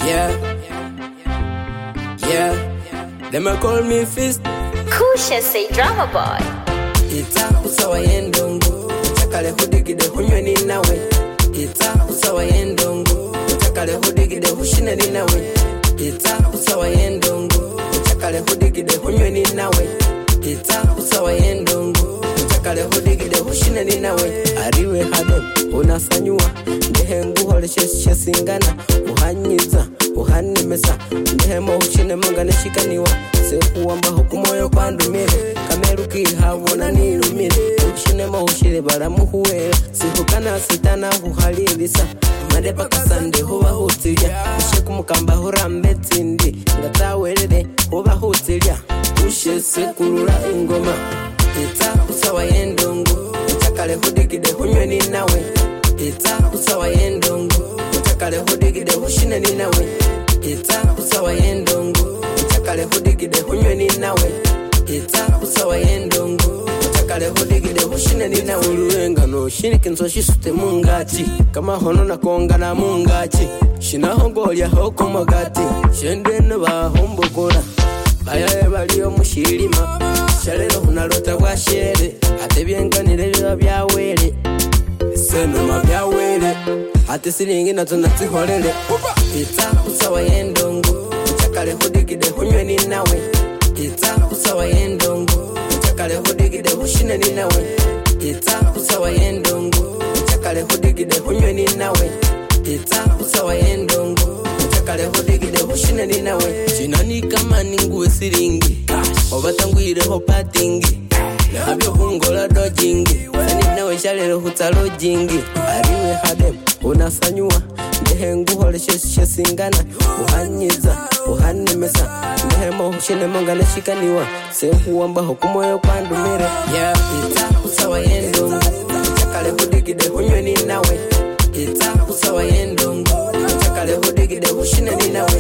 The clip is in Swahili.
Them a call me fist. Kusha say drama boy. Ita usawa yendongo. Utakale hudigide hunywe ni nawe. Ita usawa yendongo. Utakale hudigide hushine ni nawe. Ita usawa yendongo. Utakale hudigide hunywe ni nawe. Ita usawa yendongo. Utakale hudigide hushine ni nawe. Ariwe hadem unasanyua. Ndehengu holeshe singana. Uhanyiza uhanemesa. Ndehemo hushine mungane shikaniwa. Sekuwamba hukumoyo pandumile. Kameruki havona nilumile. Hushine mahushile baramuhuwele. Sihukana sitana huhalilisa. Madepa kasande huwa hutilia. Usheku mukamba hurambe tindi. Ngata welele huwa hutilia. Ushe sekulula ingoma. Ita usawa yendongo. Utakale hudigide hunywe ni nawe. Ita usawa yendongo. Utakale hudigide hushine ni nawe. Ita usawa yendongo. Utakale hudigide hunywe ni nawe. Ita usawa yendongo. Utakale hudigide hushine ni nawe. Uruwenga no shiniki nso shisute mungachi. Kama hono na konga na mungachi. Shinahongolya hoko magati. Shendene bahombogora. Bayaye baliyo mushirima. Shalero hunalota kwa shere. Atebyenganire biba byawele. Senoma byawele. Ate siringi na tunatihorele. Ita usawa yendongo. Utakale hudigide hunywe ni nawe. Ita usawa yendongo. Utakale hudigide hushine ni nawe. Ita usawa yendongo. Utakale hudigide hunywe ni nawe. Ita usawa yendongo. Utakale hudigide hushine ni nawe. Chinani kama ninguwe siringi. Obatangwire ho patingi. Nahabyo hungola dojingi. Sani nawe shalero hutalo jingi. Ariwe hadem unasanyua. Ndehengu holeshe singana. Uhanyiza uhanemesa. Ndehemo hushine mongane shikaniwa. Sehuwamba hukumoyo pandumire. Ita usawa yendongo. Utakale hudigide hunywe ni nawe. Ita usawa yendongo. Utakale hudigide hushine ni nawe.